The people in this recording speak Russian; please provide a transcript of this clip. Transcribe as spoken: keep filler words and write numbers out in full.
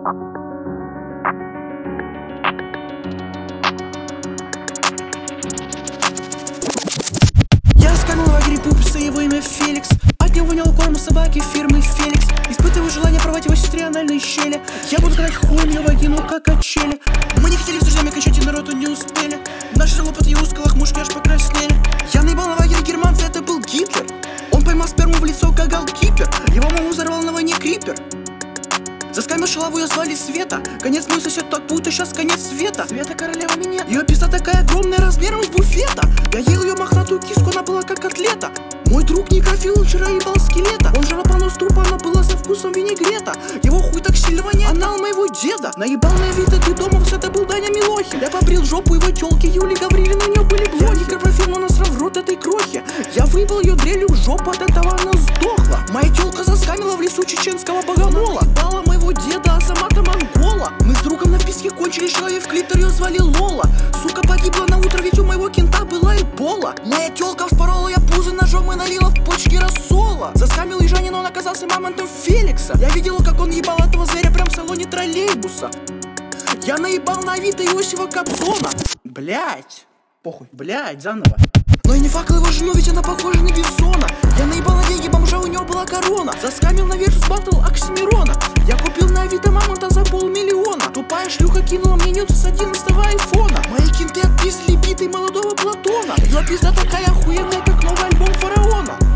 Я сканул в лагере пупса, его имя Феликс. От него вонял корм собаки фирмы Феликс. Испытываю желание порвать его сестре анальные щели. Я буду катать хуем ее вагину, как качели. Мы не хотели с друзьями качать, и народу не успели. Наши лопаты и узкие лохмушки аж покраснели. Я наебал на лагере германца, это был Гитлер. Он поймал сперму в лицо, как голкипер. Его маму взорвал на войне крипер. Заскамил шалаву, ее звали Света. Конец мой сосед, так будто сейчас конец света. Света королева минет. Ее пизда такая огромная, размером с буфета. Я ел ее мохнатую киску, она была как котлета. Мой друг некрофил вчера ебал скелета. Он жрал понос трупа, она была со вкусом винегрета. Его хуй так сильно воняет, анал моего деда. Наебал на Авито, ты дома, это был Даня Милохин. Я побрил жопу его тёлки, Юли Гаврилина, у нее были блохи. Некрофил, но насрал в рот этой крохи. Я выебал ее дрелью в жопу, от этого она сдохла. Моя тёлка заскамила в лесу чеченского богомола. Наебала моего деда, а сама-то монгола. Мы с другом на писке кончили, шла ей в клитор, ее звали Лола. Сука погибла на утро, ведь у моего кента была эбола. Моя тёлка вспорола я пузы ножом и налила в почки рассола. Заскамил ежанин, он оказался мамонтом Феликса. Я видела, как он ебал этого зверя прям в салоне троллейбуса. Я наебал на Авито Иосифа Кобзона. Блять, похуй, блять, заново. Но я не факал его жену, ведь она похожа на Бизона. Я наебал на деньги бомжа, у него была корона. Заскамил на Versus Battle Оксимирона. Я купил на Авито мамонта за полмиллиона. Тупая шлюха кинула мне нюц с одиннадцатого айфона. Мои кенты отпиздили битой молодого Платона. Ее пизда такая охуенная, как новый альбом Фараона.